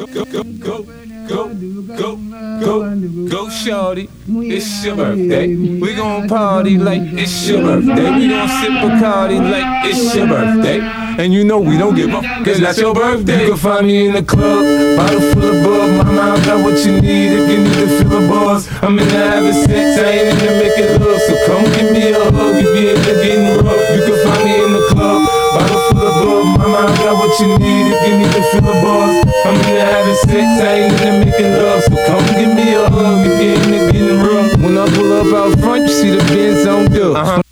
Go, shorty, it's your birthday. We gon' party like it's your birthday. We gon' sip Bacardi like it's your birthday. And you know we don't give up, cause that's your birthday. You can find me in the club, bottle full of bug. Mama, I got what you need if you need to feel a buzz. I'm in the having sex, I ain't in the making love. So come give me a hug if you're in the getting rough. You can find me in the club, bottle full of bug. Mama, I got what you need if you need to feel a buzz. I'm in the having sex, I ain't in the making love. So come give me a hug if you're in the getting rough. When I pull up out front, you see the Benz on dub.